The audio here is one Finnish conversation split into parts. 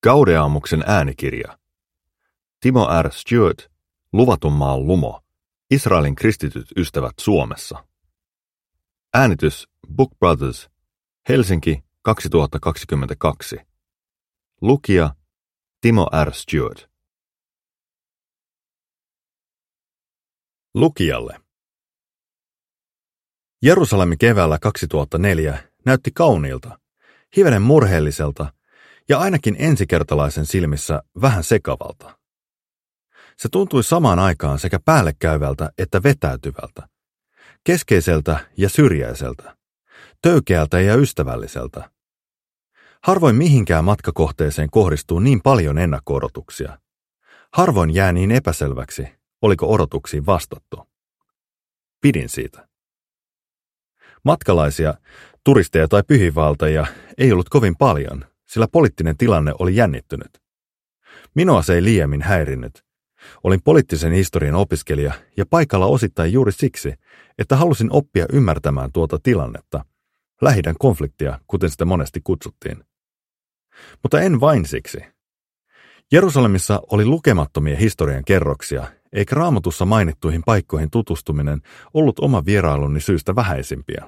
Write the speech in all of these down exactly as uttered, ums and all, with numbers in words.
Gaudeamuksen äänikirja. Timo R. Stewart, Luvatun maan lumo. Israelin kristityt ystävät Suomessa. Äänitys Book Brothers. Helsinki kaksituhattakaksikymmentäkaksi. Lukija Timo R. Stewart. Lukijalle. Jerusalem keväällä kaksituhattaneljä näytti kauniilta, hivenen murheelliselta ja ainakin ensikertalaisen silmissä vähän sekavalta. Se tuntui samaan aikaan sekä päällekäyvältä että vetäytyvältä, keskeiseltä ja syrjäiseltä, töykeältä ja ystävälliseltä. Harvoin mihinkään matkakohteeseen kohdistuu niin paljon ennakko-odotuksia. Harvoin jää niin epäselväksi, oliko odotuksiin vastattu. Pidin siitä. Matkalaisia, turisteja tai pyhiinvaeltajia ei ollut kovin paljon, sillä poliittinen tilanne oli jännittynyt. Minua se ei liiemmin häirinnyt. Olin poliittisen historian opiskelija ja paikalla osittain juuri siksi, että halusin oppia ymmärtämään tuota tilannetta, Lähi-idän konfliktia, kuten sitä monesti kutsuttiin. Mutta en vain siksi. Jerusalemissa oli lukemattomia historian kerroksia, eikä Raamatussa mainittuihin paikkoihin tutustuminen ollut oma vierailuni syystä vähäisimpiä.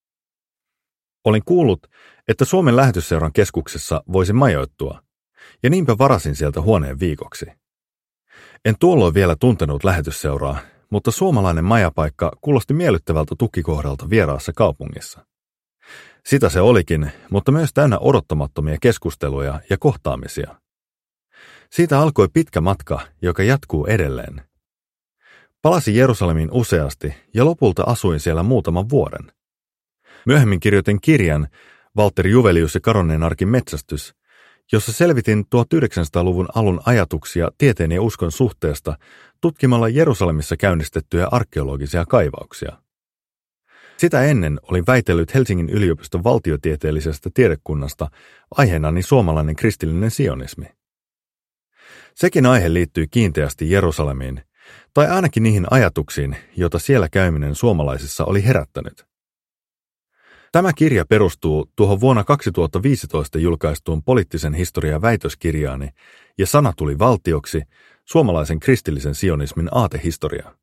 Olin kuullut, että Suomen lähetysseuran keskuksessa voisi majoittua, ja niinpä varasin sieltä huoneen viikoksi. En tuolloin vielä tuntenut lähetysseuraa, mutta suomalainen majapaikka kuulosti miellyttävältä tukikohdalta vieraassa kaupungissa. Sitä se olikin, mutta myös täynnä odottamattomia keskusteluja ja kohtaamisia. Siitä alkoi pitkä matka, joka jatkuu edelleen. Palasin Jerusalemiin useasti ja lopulta asuin siellä muutaman vuoden. Myöhemmin kirjoitin kirjan Walter Juvelius ja Karonen arkin metsästys, jossa selvitin tuhatyhdeksänsataaluvun alun ajatuksia tieteen ja uskon suhteesta tutkimalla Jerusalemissa käynnistettyjä arkeologisia kaivauksia. Sitä ennen olin väitellyt Helsingin yliopiston valtiotieteellisestä tiedekunnasta aiheenani suomalainen kristillinen sionismi. Sekin aihe liittyy kiinteästi Jerusalemiin, tai ainakin niihin ajatuksiin, joita siellä käyminen suomalaisissa oli herättänyt. Tämä kirja perustuu tuohon vuonna kaksituhattaviisitoista julkaistuun poliittisen historian väitöskirjaani ja Sana tuli valtioksi, suomalaisen kristillisen sionismin aatehistoria.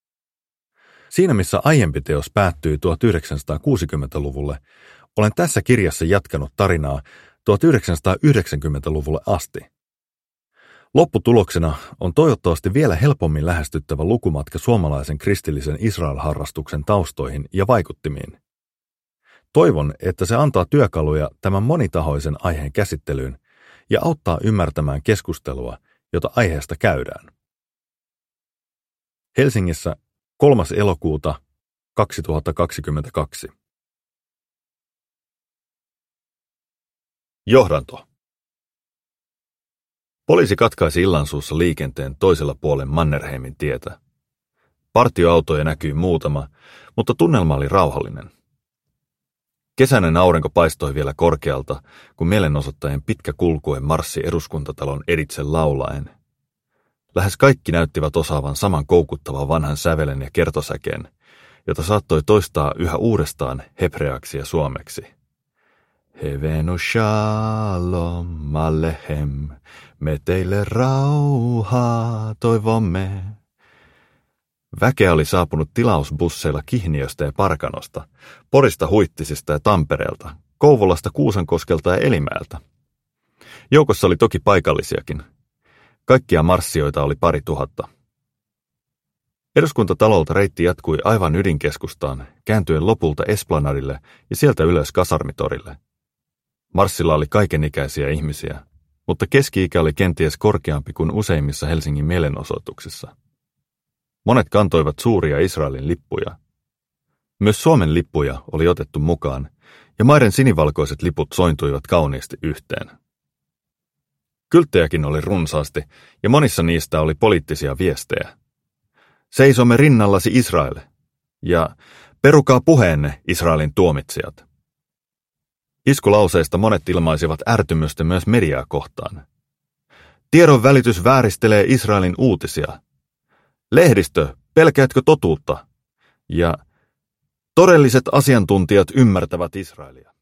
Siinä missä aiempi teos päättyi tuhatyhdeksänsataakuusikymmentäluvulle, olen tässä kirjassa jatkanut tarinaa tuhatyhdeksänsataayhdeksänkymmentäluvulle asti. Lopputuloksena on toivottavasti vielä helpommin lähestyttävä lukumatka suomalaisen kristillisen Israel-harrastuksen taustoihin ja vaikuttimiin. Toivon, että se antaa työkaluja tämän monitahoisen aiheen käsittelyyn ja auttaa ymmärtämään keskustelua, jota aiheesta käydään. Helsingissä kolmas elokuuta kaksituhattakaksikymmentäkaksi. Johdanto. Poliisi katkaisi illansuussa liikenteen toisella puolen Mannerheimin tietä. Partioautoja näkyi muutama, mutta tunnelma oli rauhallinen. Kesäinen aurinko paistoi vielä korkealta, kun mielenosoittajien pitkä kulkue marssi eduskuntatalon editse laulaen. Lähes kaikki näyttivät osaavan saman koukuttavan vanhan sävelen ja kertosäkeen, jota saattoi toistaa yhä uudestaan hebreaksi ja suomeksi. Hevenu shalom alehem, me teille rauhaa toivomme. Väkeä oli saapunut tilausbusseilla Kihniöstä ja Parkanosta, Porista, Huittisista ja Tampereelta, Kouvolasta, Kuusankoskelta ja Elimäeltä. Joukossa oli toki paikallisiakin. Kaikkia marssijoita oli pari tuhatta. Eduskuntatalolta reitti jatkui aivan ydinkeskustaan, kääntyen lopulta Esplanadille ja sieltä ylös Kasarmitorille. Marssilla oli kaikenikäisiä ihmisiä, mutta keski-ikä oli kenties korkeampi kuin useimmissa Helsingin mielenosoituksissa. Monet kantoivat suuria Israelin lippuja. Myös Suomen lippuja oli otettu mukaan, ja maiden sinivalkoiset liput sointuivat kauniisti yhteen. Kylttejäkin oli runsaasti, ja monissa niistä oli poliittisia viestejä. Seisomme rinnallasi Israel, ja perukaa puheenne Israelin tuomitsijat. Iskulauseista monet ilmaisivat ärtymystä myös mediaa kohtaan. Tiedon välitys vääristelee Israelin uutisia. Lehdistö, pelkäätkö totuutta? Ja todelliset asiantuntijat ymmärtävät Israelia.